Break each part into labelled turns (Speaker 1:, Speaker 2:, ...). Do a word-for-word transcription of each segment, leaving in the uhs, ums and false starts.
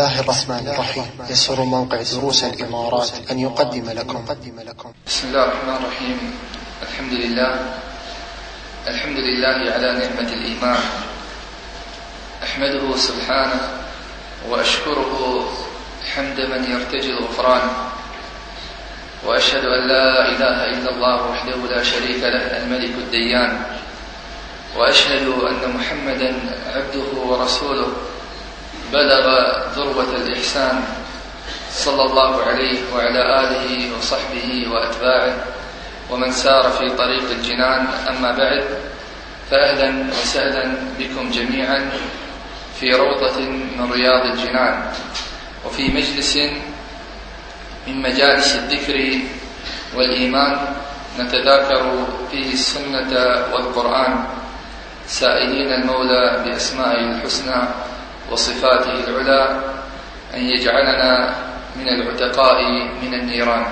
Speaker 1: الله الرحمن الرحيم. يسر موقع دروس الإمارات أن يقدم لكم
Speaker 2: بسم الله الرحمن الرحيم. الحمد لله الحمد لله على نعمة الإيمان، أحمده سبحانه وأشكره حمد من يرتجي الغفران، وأشهد أن لا إله إلا الله وحده لا شريك له الملك الديان، وأشهد أن محمدا عبده ورسوله بلغ ذروة الإحسان صلى الله عليه وعلى آله وصحبه وأتباعه ومن سار في طريق الجنان. أما بعد، فأهلا وسهلا بكم جميعا في روضة من رياض الجنان، وفي مجلس من مجالس الذكر والإيمان نتذاكر فيه السنة والقرآن، سائلين المولى بأسمائه الحسنى وصفاته العلى أن يجعلنا من العتقاء من النيران.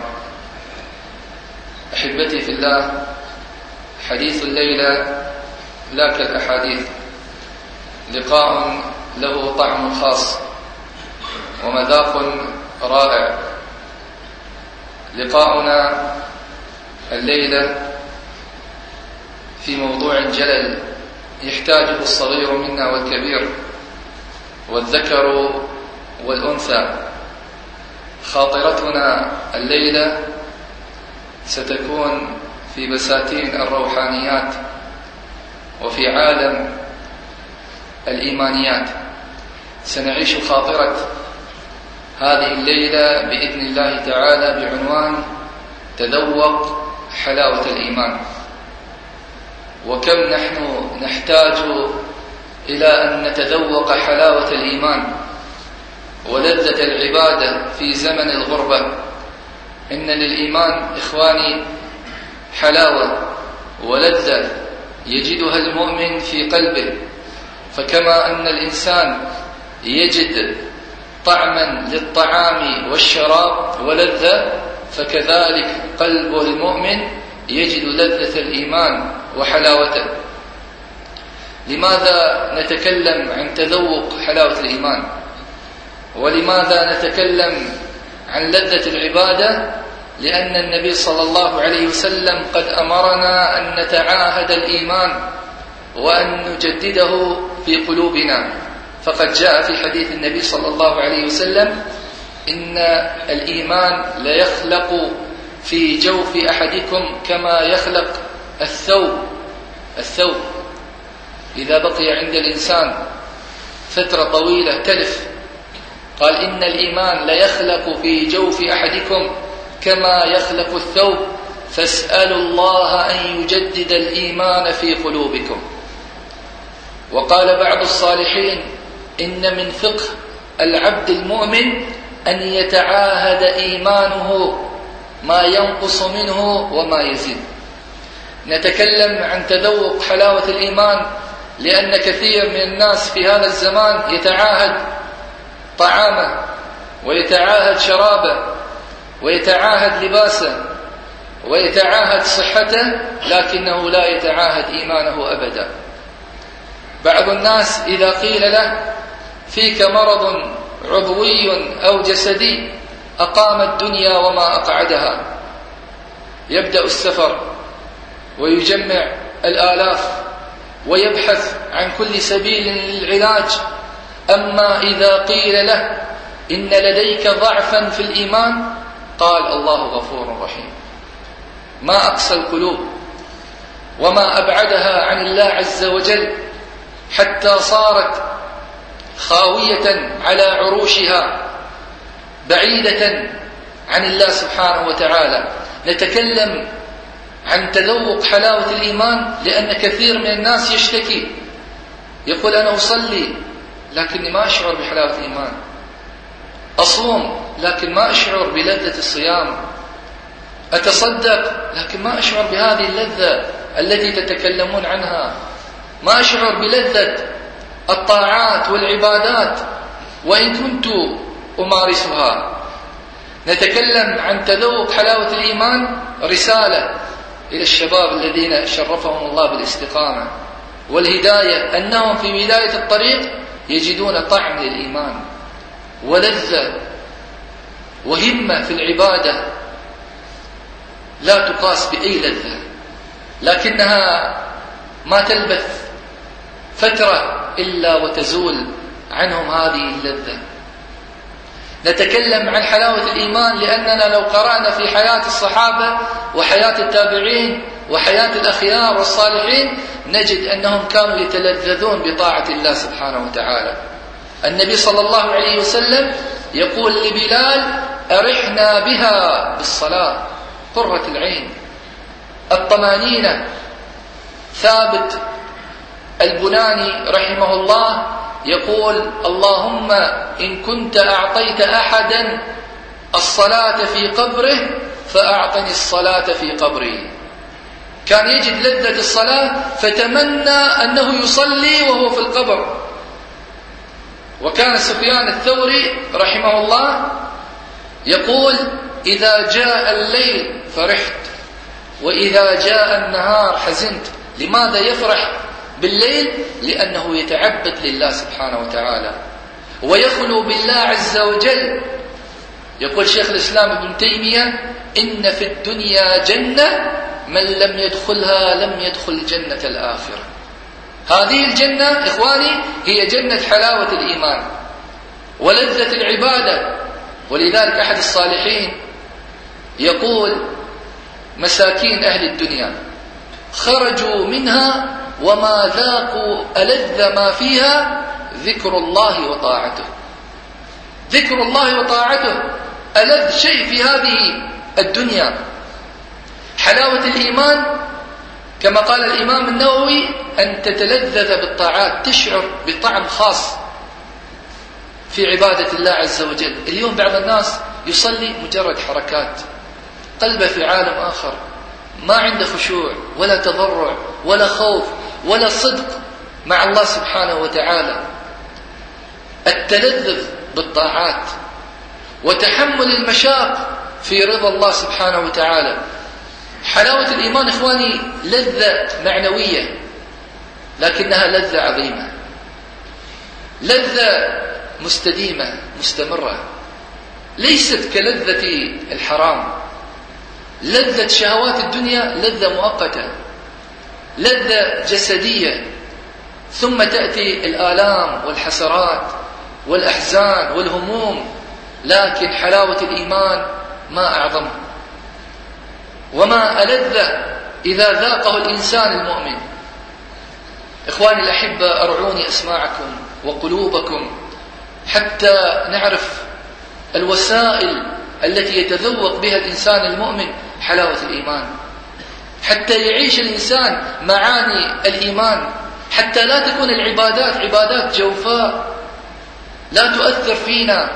Speaker 2: أحبتي في الله، حديث الليلة لا كالأحاديث، لقاء له طعم خاص ومذاق رائع. لقاؤنا الليلة في موضوع جلل يحتاجه الصغير منا والكبير والذكر والأنثى. خاطرتنا الليلة ستكون في بساتين الروحانيات وفي عالم الإيمانيات. سنعيش خاطرة هذه الليلة بإذن الله تعالى بعنوان تذوق حلاوة الإيمان. وكم نحن نحتاج إلى أن نتذوق حلاوة الإيمان ولذة العبادة في زمن الغربة. إن للإيمان إخواني حلاوة ولذة يجدها المؤمن في قلبه، فكما أن الإنسان يجد طعما للطعام والشراب ولذة، فكذلك قلب المؤمن يجد لذة الإيمان وحلاوته. لماذا نتكلم عن تذوق حلاوة الإيمان؟ ولماذا نتكلم عن لذة العبادة؟ لأن النبي صلى الله عليه وسلم قد أمرنا أن نتعاهد الإيمان وأن نجدده في قلوبنا. فقد جاء في حديث النبي صلى الله عليه وسلم: إن الإيمان ليخلق في جوف أحدكم كما يخلق الثوب الثوب إذا بقي عند الإنسان فترة طويلة تلف. قال: إن الإيمان ليخلق في جوف أحدكم كما يخلق الثوب، فاسألوا الله أن يجدد الإيمان في قلوبكم. وقال بعض الصالحين: إن من فقه العبد المؤمن أن يتعاهد إيمانه ما ينقص منه وما يزيد. نتكلم عن تذوق حلاوة الإيمان لأن كثير من الناس في هذا الزمان يتعاهد طعامه ويتعاهد شرابه ويتعاهد لباسه ويتعاهد صحته، لكنه لا يتعاهد إيمانه أبدا. بعض الناس إذا قيل له: فيك مرض عضوي أو جسدي أقام الدنيا وما أقعدها، يبدأ السفر ويجمع الآلاف ويبحث عن كل سبيل للعلاج. أما إذا قيل له: إن لديك ضعفا في الإيمان، قال: الله غفور رحيم. ما أقسى القلوب وما أبعدها عن الله عز وجل، حتى صارت خاوية على عروشها بعيدة عن الله سبحانه وتعالى. نتكلم عن تذوق حلاوة الإيمان لأن كثير من الناس يشتكي، يقول: أنا أصلي لكني ما أشعر بحلاوة الإيمان، أصوم لكن ما أشعر بلذة الصيام، أتصدق لكن ما أشعر بهذه اللذة التي تتكلمون عنها، ما أشعر بلذة الطاعات والعبادات وإن كنت أمارسها. نتكلم عن تذوق حلاوة الإيمان رسالة إلى الشباب الذين شرفهم الله بالاستقامة والهداية، أنهم في بداية الطريق يجدون طعم للإيمان، ولذة وهمة في العبادة لا تقاس بأي لذة، لكنها ما تلبث فترة إلا وتزول عنهم هذه اللذة. نتكلم عن حلاوة الإيمان لأننا لو قرأنا في حياة الصحابة وحياة التابعين وحياة الأخيار والصالحين نجد أنهم كانوا يتلذذون بطاعة الله سبحانه وتعالى. النبي صلى الله عليه وسلم يقول لبلال: أرحنا بها بالصلاة، قرة العين، الطمانينة. ثابت البناني رحمه الله يقول: اللهم إن كنت أعطيت أحدا الصلاة في قبره فأعطني الصلاة في قبري. كان يجد لذة الصلاة فتمنى أنه يصلي وهو في القبر. وكان سفيان الثوري رحمه الله يقول: إذا جاء الليل فرحت وإذا جاء النهار حزنت. لماذا يفرح بالليل؟ لأنه يتعبد لله سبحانه وتعالى ويخلو بالله عز وجل. يقول شيخ الإسلام ابن تيمية: إن في الدنيا جنة من لم يدخلها لم يدخل جنة الآخرة. هذه الجنة إخواني هي جنة حلاوة الإيمان ولذة العبادة. ولذلك أحد الصالحين يقول: مساكين أهل الدنيا خرجوا منها وما ذاقوا ألذ ما فيها ذكر الله وطاعته. ذكر الله وطاعته ألذ شيء في هذه الدنيا. حلاوة الإيمان كما قال الإمام النووي أن تتلذذ بالطاعات، تشعر بطعم خاص في عبادة الله عز وجل. اليوم بعض الناس يصلي مجرد حركات، قلبه في عالم آخر، ما عنده خشوع ولا تضرع ولا خوف ولا صدق مع الله سبحانه وتعالى. التلذذ بالطاعات وتحمل المشاق في رضا الله سبحانه وتعالى. حلاوة الإيمان إخواني لذة معنوية لكنها لذة عظيمة، لذة مستديمة مستمرة، ليست كلذة الحرام. لذة شهوات الدنيا لذة مؤقتة، لذة جسدية، ثم تأتي الآلام والحسرات والأحزان والهموم. لكن حلاوة الإيمان ما أعظم وما ألذ إذا ذاقه الإنسان المؤمن. إخواني الأحبة، أرعوني أسماعكم وقلوبكم حتى نعرف الوسائل التي يتذوق بها الإنسان المؤمن حلاوة الإيمان، حتى يعيش الإنسان معاني الإيمان، حتى لا تكون العبادات عبادات جوفاء لا تؤثر فينا.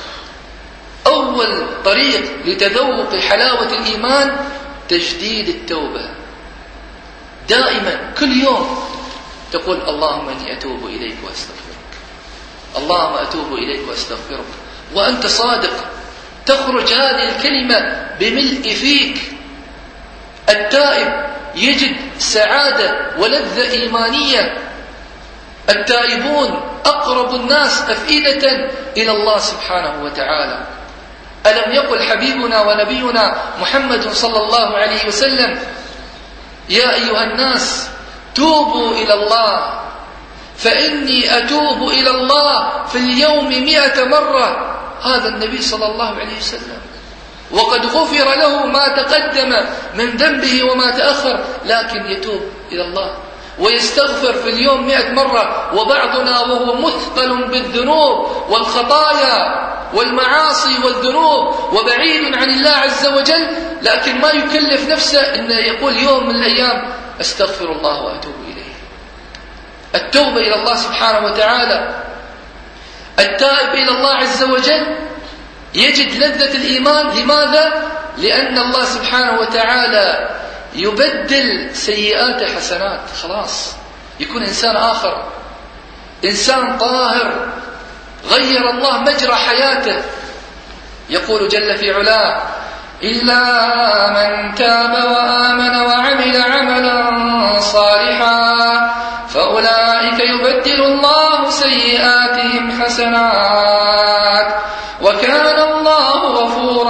Speaker 2: أول طريق لتذوق حلاوة الإيمان تجديد التوبة. دائما كل يوم تقول: اللهم إني أتوب إليك وأستغفرك، اللهم أتوب إليك وأستغفرك، وأنت صادق. تخرج هذه الكلمة بملء فيك. التائب يجد سعادة ولذة إيمانية. التائبون أقرب الناس أفئدة إلى الله سبحانه وتعالى. ألم يقل حبيبنا ونبينا محمد صلى الله عليه وسلم: يا أيها الناس توبوا إلى الله فإني أتوب إلى الله في اليوم مئة مرة. هذا النبي صلى الله عليه وسلم وقد غفر له ما تقدم من ذنبه وما تأخر، لكن يتوب إلى الله ويستغفر في اليوم مئة مرة. وبعضنا وهو مثقل بالذنوب والخطايا والمعاصي والذنوب وبعيد عن الله عز وجل، لكن ما يكلف نفسه أنه يقول يوم من الأيام أستغفر الله وأتوب إليه. التوبة إلى الله سبحانه وتعالى. التائب إلى الله عز وجل يجد لذة الإيمان. لماذا؟ لأن الله سبحانه وتعالى يبدل سيئات حسنات. خلاص يكون إنسان آخر، إنسان طاهر، غير الله مجرى حياته. يقول جل في علاه: إلا من تاب وآمن وعمل عملا صالحا فأولئك يبدل الله سيئاتهم حسنات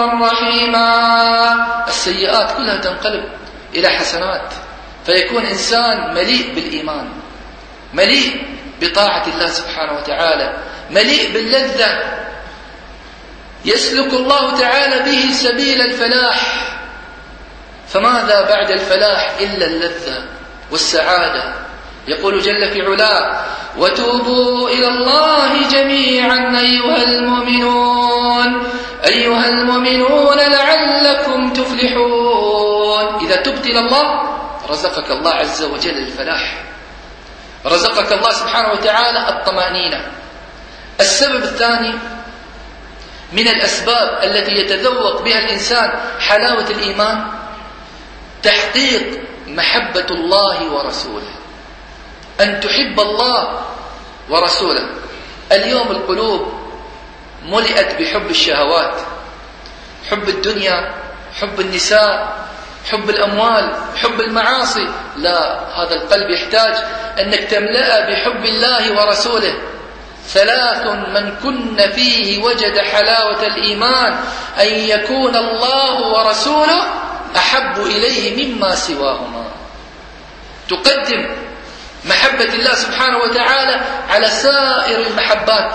Speaker 2: غفورا رحيما. السيئات كلها تنقلب إلى حسنات، فيكون إنسان مليء بالإيمان، مليء بطاعة الله سبحانه وتعالى، مليء باللذة، يسلك الله تعالى به سبيل الفلاح. فماذا بعد الفلاح إلا اللذة والسعادة؟ يقول جل في علاه: وتوبوا إلى الله جميعا أيها المؤمنون أيها المؤمنون لعلكم تفلحون. إذا تبت إلى الله رزقك الله عز وجل الفلاح، رزقك الله سبحانه وتعالى الطمأنينة. السبب الثاني من الأسباب التي يتذوق بها الإنسان حلاوة الإيمان تحقيق محبة الله ورسوله، أن تحب الله ورسوله. اليوم القلوب ملئت بحب الشهوات، حب الدنيا، حب النساء، حب الأموال، حب المعاصي. لا، هذا القلب يحتاج أنك تملأ بحب الله ورسوله. ثلاث من كن فيه وجد حلاوة الإيمان: أن يكون الله ورسوله أحب إليه مما سواهما. تقدم محبة الله سبحانه وتعالى على سائر المحبات،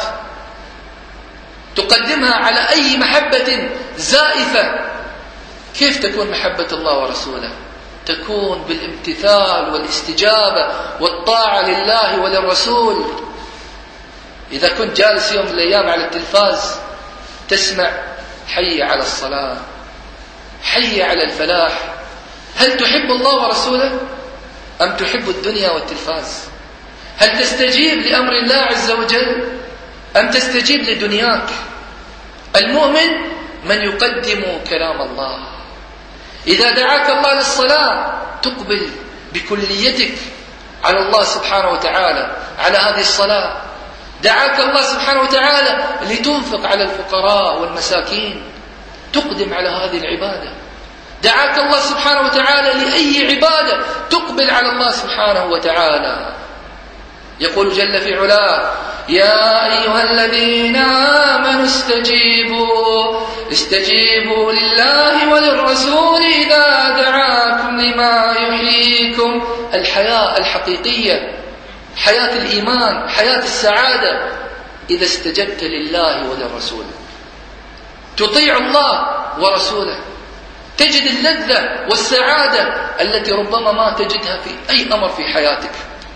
Speaker 2: تقدمها على أي محبة زائفة. كيف تكون محبة الله ورسوله؟ تكون بالامتثال والاستجابة والطاعة لله وللرسول. إذا كنت جالس يوم من الأيام على التلفاز تسمع حي على الصلاة، حي على الفلاح، هل تحب الله ورسوله أم تحب الدنيا والتلفاز؟ هل تستجيب لأمر الله عز وجل أم تستجيب لدنياك؟ المؤمن من يقدم كلام الله. إذا دعاك الله للصلاة تقبل بكليتك على الله سبحانه وتعالى على هذه الصلاة. دعاك الله سبحانه وتعالى لتنفق على الفقراء والمساكين، تقدم على هذه العبادة. دعاك الله سبحانه وتعالى لأي عبادة تقبل على الله سبحانه وتعالى. يقول جل في علاه: يا أيها الذين آمنوا استجيبوا استجيبوا لله وللرسول إذا دعاكم لما يحييكم. الحياة الحقيقية، حياة الإيمان، حياة السعادة، إذا استجبت لله وللرسول، تطيع الله ورسوله، تجد اللذة والسعادة التي ربما ما تجدها في أي أمر في حياتك.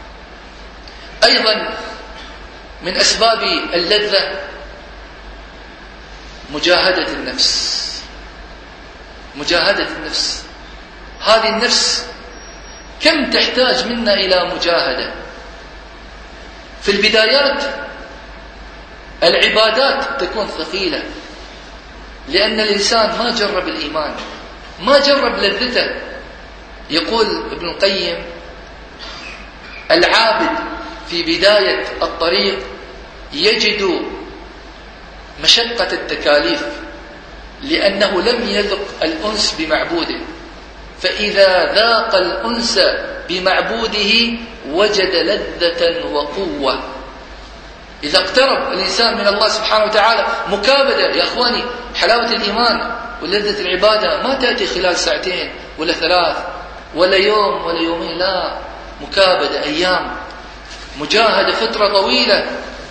Speaker 2: أيضا من أسباب اللذة مجاهدة النفس. مجاهدة النفس، هذه النفس كم تحتاج منا إلى مجاهدة. في البدايات العبادات تكون ثقيلة، لأن الإنسان ما جرب الإيمان، ما جرب لذته. يقول ابن القيم: العابد في بداية الطريق يجد مشقة التكاليف لأنه لم يذق الأنس بمعبوده، فإذا ذاق الأنس بمعبوده وجد لذة وقوة. إذا اقترب الإنسان من الله سبحانه وتعالى مكابدة. يا أخواني، حلاوة الإيمان ولذة العبادة ما تأتي خلال ساعتين ولا ثلاث ولا يوم ولا يومين، لا، مكابدة أيام، مجاهدة فترة طويلة.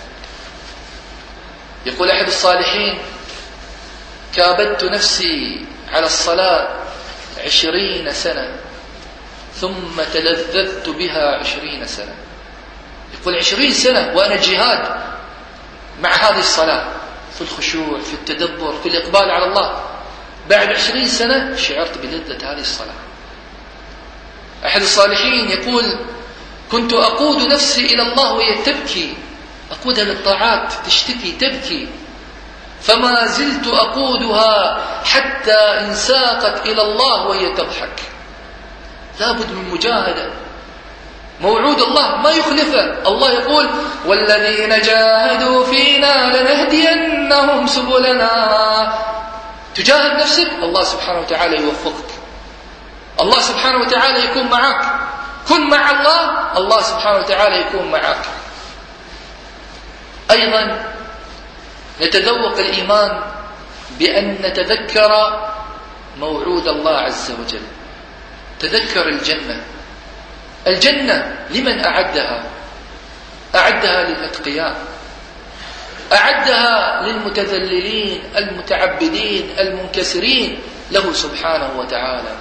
Speaker 2: يقول أحد الصالحين: كابدت نفسي على الصلاة عشرين سنة ثم تلذذت بها عشرين سنة. يقول عشرين سنة وأنا جهاد مع هذه الصلاة، في الخشوع، في التدبر، في الإقبال على الله. بعد عشرين سنة شعرت بلذة هذه الصلاة. أحد الصالحين يقول: كنت أقود نفسي إلى الله وهي تبكي، أقودها للطاعات، تشتكي تبكي، فما زلت أقودها حتى إن ساقت إلى الله وهي تضحك. لابد من مجاهدة. موعود الله ما يخلفه. الله يقول: والذين جاهدوا فينا لنهدينهم سبلنا. تجاهد نفسك، الله سبحانه وتعالى يوفقك، الله سبحانه وتعالى يكون معك. كن مع الله، الله سبحانه وتعالى يكون معك. أيضا نتذوق الإيمان بأن نتذكر موعود الله عز وجل. تذكر الجنة. الجنة لمن أعدها؟ أعدها للأتقياء، أعدها للمتذللين المتعبدين المنكسرين له سبحانه وتعالى.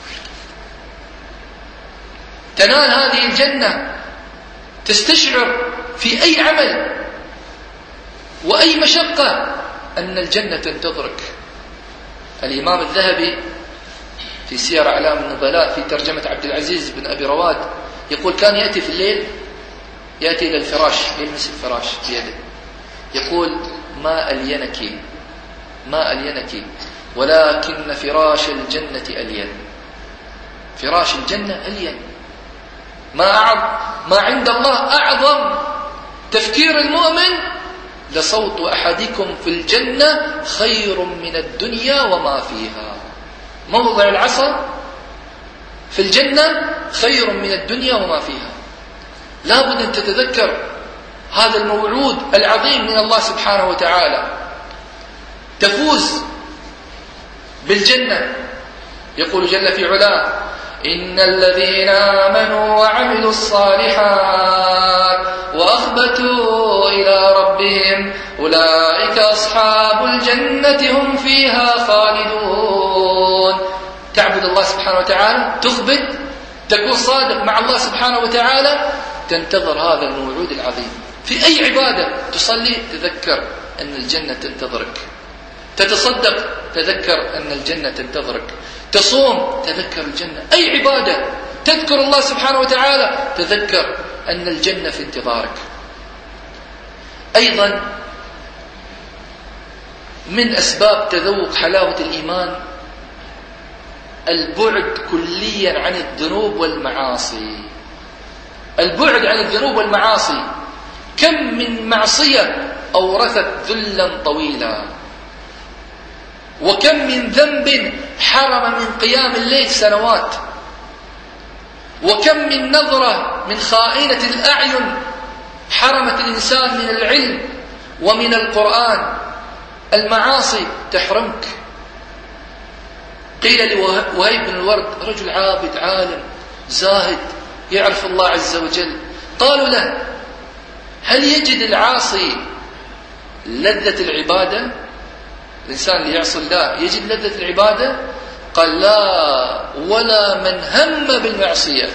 Speaker 2: تنال هذه الجنة، تستشعر في أي عمل وأي مشقة أن الجنة تنتظرك. الإمام الذهبي في سير أعلام النبلاء في ترجمة عبد العزيز بن أبي رواد يقول كان يأتي في الليل، يأتي إلى الفراش، يلمس الفراش بيده، يقول ما ألينك ما ألينك ولكن فراش الجنة ألين. فراش الجنة ألين. ما أعظم ما عند الله أعظم تفكير المؤمن لصوت أحدكم في الجنة خير من الدنيا وما فيها. موضع العصا في الجنة خير من الدنيا وما فيها. لا بد أن تتذكر هذا الموعود العظيم من الله سبحانه وتعالى. تفوز بالجنة. يقول جل في علاه إن الذين آمنوا وعملوا الصالحات وأخبتوا إلى ربهم أولئك أصحاب الجنة هم فيها خالدون. تعبد الله سبحانه وتعالى، تخبت، تكون صادق مع الله سبحانه وتعالى، تنتظر هذا الموعود العظيم. في أي عبادة تصلي تذكر أن الجنة تنتظرك، تتصدق تذكر أن الجنة تنتظرك، تصوم تذكر الجنة. أي عبادة تذكر الله سبحانه وتعالى تذكر أن الجنة في انتظارك. أيضا من أسباب تذوق حلاوة الإيمان البعد كليا عن الذنوب والمعاصي. البعد عن الذنوب والمعاصي. كم من معصية أورثت ذلا طويلا، وكم من ذنب حرم من قيام الليل سنوات، وكم من نظرة من خائنة الأعين حرمت الإنسان من العلم ومن القرآن. المعاصي تحرمك. قيل لوهيب بن الورد رجل عابد عالم زاهد يعرف الله عز وجل، قالوا له هل يجد العاصي لذة العبادة؟ الإنسان اللي يعصي الله يجد لذة العبادة؟ قال لا، ولا من هم بالمعصية.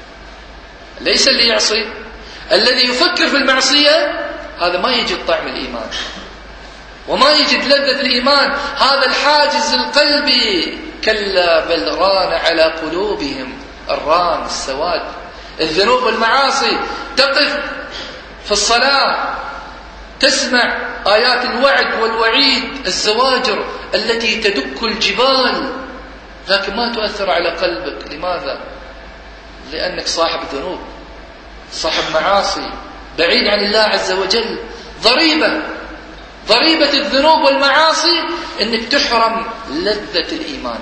Speaker 2: ليس اللي يعصي، الذي يفكر في المعصية هذا ما يجد طعم الإيمان وما يجد لذة الإيمان. هذا الحاجز القلبي كلا بل ران على قلوبهم الران السواد. الذنوب والمعاصي تقف في الصلاة تسمع آيات الوعد والوعيد، الزواجر التي تدك الجبال، لكن ما تؤثر على قلبك. لماذا؟ لأنك صاحب ذنوب، صاحب معاصي، بعيد عن الله عز وجل. ضريبة ضريبة الذنوب والمعاصي أنك تحرم لذة الإيمان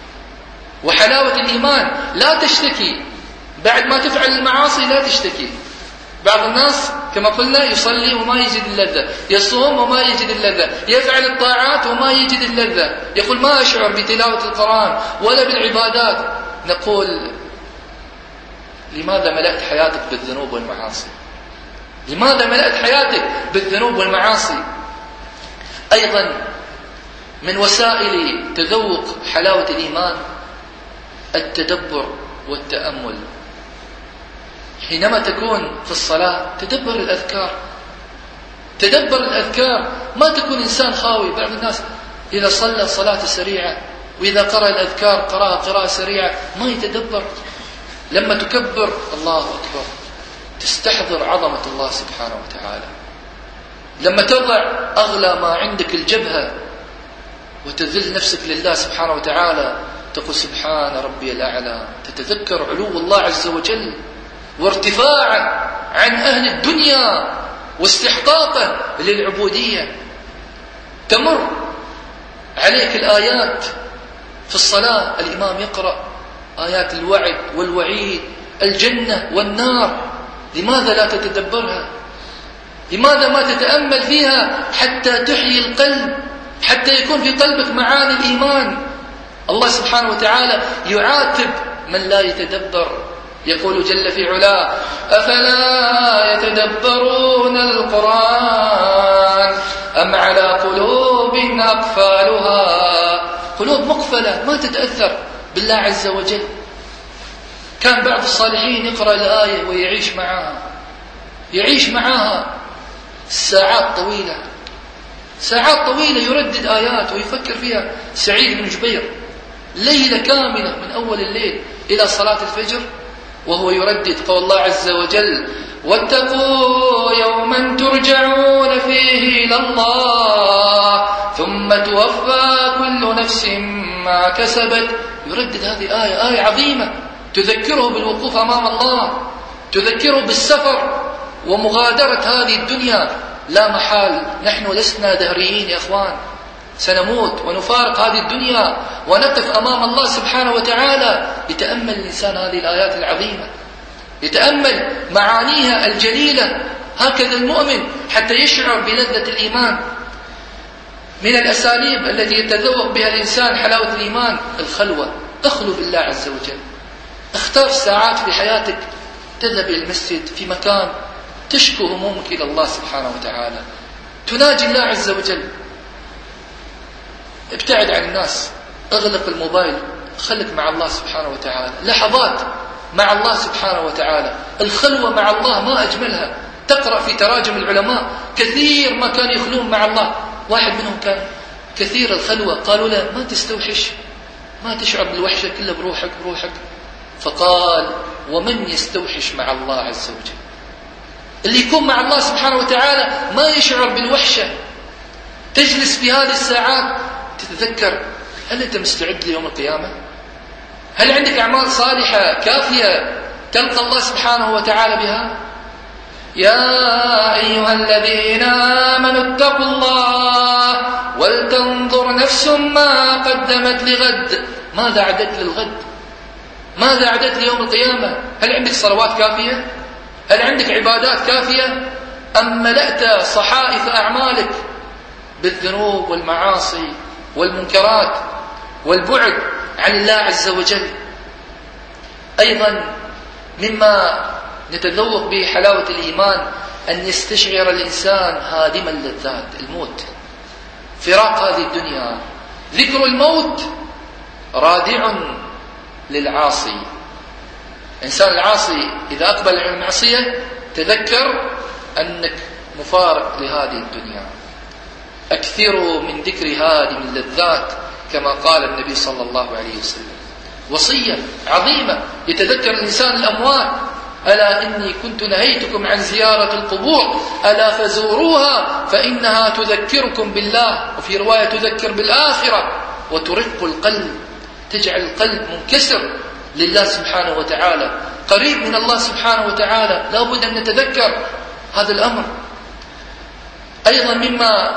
Speaker 2: وحلاوة الإيمان. لا تشتكي بعد ما تفعل المعاصي، لا تشتكي. بعض الناس كما قلنا يصلي وما يجد اللذة، يصوم وما يجد اللذة، يفعل الطاعات وما يجد اللذة، يقول ما أشعر بتلاوة القرآن ولا بالعبادات. نقول لماذا ملأت حياتك بالذنوب والمعاصي؟ لماذا ملأت حياتك بالذنوب والمعاصي؟ أيضا من وسائل تذوق حلاوة الإيمان التدبر والتأمل. حينما تكون في الصلاة تدبر الأذكار، تدبر الأذكار. ما تكون إنسان خاوي. بعض الناس إذا صلى صلاة سريعة وإذا قرأ الأذكار قراءة قراءة سريعة ما يتدبر. لما تكبر الله أكبر تستحضر عظمة الله سبحانه وتعالى. لما تضع أغلى ما عندك الجبهة وتذل نفسك لله سبحانه وتعالى تقول سبحان ربي الأعلى، تتذكر علو الله عز وجل وارتفاعه عن أهل الدنيا واستحقاقه للعبودية. تمر عليك الآيات في الصلاة، الإمام يقرأ آيات الوعد والوعيد، الجنة والنار. لماذا لا تتدبرها؟ لماذا ما تتأمل فيها حتى تحيي القلب، حتى يكون في قلبك معاني الإيمان. الله سبحانه وتعالى يعاتب من لا يتدبر، يقول جل في علاه: أفلا يتدبرون القرآن أم على قلوب أقفالها. قلوب مقفلة ما تتأثر بالله عز وجل. كان بعض الصالحين يقرأ الآية ويعيش معها، يعيش معها ساعات طويلة، ساعات طويلة يردد آيات ويفكر فيها. سعيد بن جبير ليلة كاملة من أول الليل إلى صلاة الفجر وهو يردد قول الله عز وجل: واتقوا يوما ترجعون فيه إلى الله ثم توفى كل نفس ما كسبت. يردد هذه الآية، آية عظيمة تذكره بالوقوف أمام الله، تذكره بالسفر ومغادرة هذه الدنيا. لا محال نحن لسنا دهريين يا أخوان، سنموت ونفارق هذه الدنيا ونقف أمام الله سبحانه وتعالى. يتأمل الإنسان هذه الآيات العظيمة، يتأمل معانيها الجليلة، هكذا المؤمن حتى يشعر بلذة الإيمان. من الأساليب التي يتذوق بها الإنسان حلاوة الإيمان الخلوة. اخلو بالله عز وجل، اختار ساعات في حياتك تذهب إلى المسجد في مكان تشكو همومك إلى الله سبحانه وتعالى، تناجي الله عز وجل. ابتعد عن الناس، اغلق الموبايل، خلك مع الله سبحانه وتعالى، لحظات مع الله سبحانه وتعالى. الخلوة مع الله ما أجملها. تقرأ في تراجم العلماء كثير ما كان يخلون مع الله. واحد منهم كان كثير الخلوة، قالوا له: ما تستوحش، ما تشعر بالوحشة كلها بروحك بروحك. فقال: ومن يستوحش مع الله عز وجل؟ اللي يكون مع الله سبحانه وتعالى ما يشعر بالوحشة. تجلس في هذه الساعات تتذكر: هل أنت مستعد ليوم القيامة؟ هل عندك أعمال صالحة كافية تلقى الله سبحانه وتعالى بها؟ يا أيها الذين آمنوا اتقوا الله ولتنظر نفس ما قدمت لغد. ماذا أعددت للغد؟ ماذا أعددت ليوم القيامة؟ هل عندك صلوات كافية؟ هل عندك عبادات كافية؟ أم ملأت صحائف أعمالك بالذنوب والمعاصي والمنكرات والبعد عن الله عز وجل؟ أيضا مما نتذوق به حلاوة الإيمان أن يستشعر الإنسان هادم اللذات، الموت، فراق هذه الدنيا. ذكر الموت رادع للعاصي. إنسان العاصي إذا أقبل على المعصية تذكر أنك مفارق لهذه الدنيا. أكثروا من ذكر هادم اللذات كما قال النبي صلى الله عليه وسلم. وصية عظيمة يتذكر الإنسان الأموات: ألا إني كنت نهيتكم عن زيارة القبور ألا فزوروها فإنها تذكركم بالله. وفي رواية تذكر بالآخرة وترق القلب، تجعل القلب منكسر لله سبحانه وتعالى، قريب من الله سبحانه وتعالى. لا بد أن نتذكر هذا الأمر. أيضا مما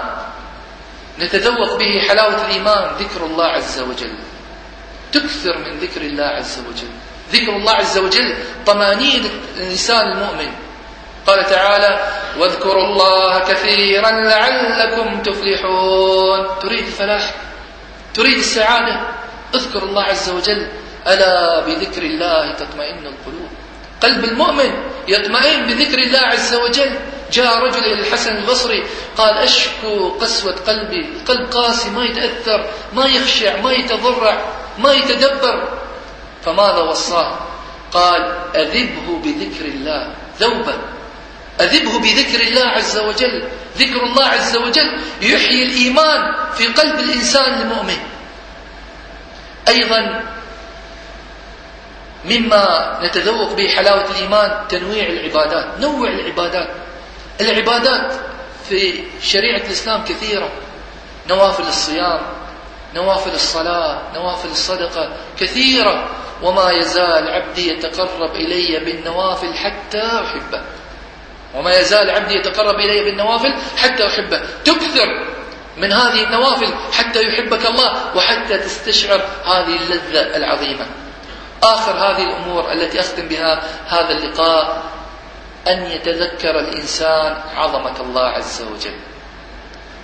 Speaker 2: نتذوق به حلاوة الإيمان ذكر الله عز وجل. تكثر من ذكر الله عز وجل. ذكر الله عز وجل طمأنينة الإنسان المؤمن. قال تعالى: واذكروا الله كثيرا لعلكم تفلحون. تريد الفلاح، تريد السعادة، اذكر الله عز وجل. ألا بذكر الله تطمئن القلوب. قلب المؤمن يطمئن بذكر الله عز وجل. جاء رجل إلى الحسن البصري قال: أشكو قسوة قلبي، القلب قاسي، ما يتأثر، ما يخشع، ما يتضرع، ما يتدبر. فماذا وصاه؟ قال: أذبه بذكر الله ذوبا، أذبه بذكر الله عز وجل. ذكر الله عز وجل يحيي الإيمان في قلب الإنسان المؤمن. أيضا مما نتذوق به حلاوة الإيمان تنويع العبادات. نوع العبادات. العبادات في شريعة الإسلام كثيرة: نوافل الصيام، نوافل الصلاة، نوافل الصدقة، كثيرة. وما يزال عبدي يتقرب إلي بالنوافل حتى أحبه. وما يزال عبدي يتقرب إلي بالنوافل حتى أحبه. تكثر من هذه النوافل حتى يحبك الله وحتى تستشعر هذه اللذة العظيمة. آخر هذه الأمور التي أختم بها هذا اللقاء أن يتذكر الإنسان عظمة الله عز وجل.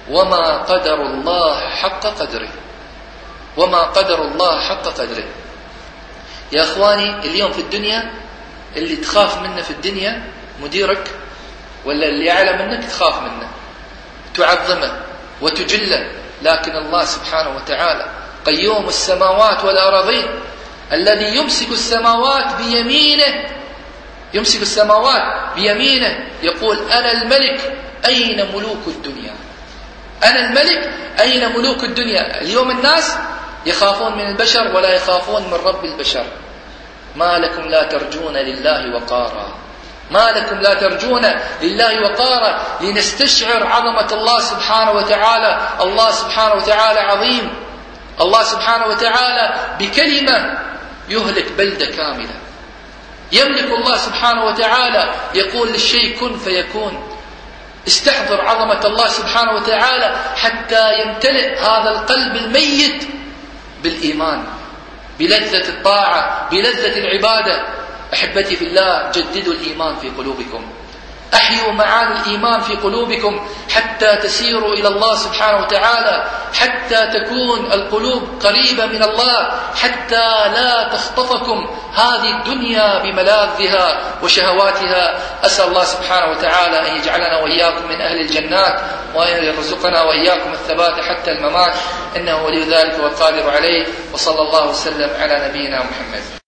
Speaker 2: وما قدر الله حق قدره، وما قدر الله حق قدره. يا أخواني، اليوم في الدنيا اللي تخاف منه في الدنيا مديرك، ولا اللي أعلى منك تخاف منه تعظمه وتجله، لكن الله سبحانه وتعالى قيوم السماوات والأراضين الذي يمسك السماوات بيمينه، يمسك السماوات بيمينه، يقول أنا الملك أين ملوك الدنيا، أنا الملك أين ملوك الدنيا. اليوم الناس يخافون من البشر ولا يخافون من رب البشر. ما لكم لا ترجون لله وقارا، ما لكم لا ترجون لله وقارا، لنستشعر عظمة الله سبحانه وتعالى. الله سبحانه وتعالى عظيم، الله سبحانه وتعالى بكلمة يهلك بلدة كاملة. يملك الله سبحانه وتعالى، يقول للشيء كن فيكون. استحضر عظمة الله سبحانه وتعالى حتى يمتلئ هذا القلب الميت بالإيمان، بلذة الطاعة، بلذة العبادة. أحبتي في الله، جددوا الإيمان في قلوبكم، أحيوا معاني الإيمان في قلوبكم حتى تسيروا إلى الله سبحانه وتعالى، حتى تكون القلوب قريبة من الله، حتى لا تخطفكم هذه الدنيا بملاذها وشهواتها. أسأل الله سبحانه وتعالى أن يجعلنا وإياكم من أهل الجنات، وأن يرزقنا وإياكم الثبات حتى الممات، إنه ولي ذلك والقادر عليه. وصلى الله وسلم على نبينا محمد.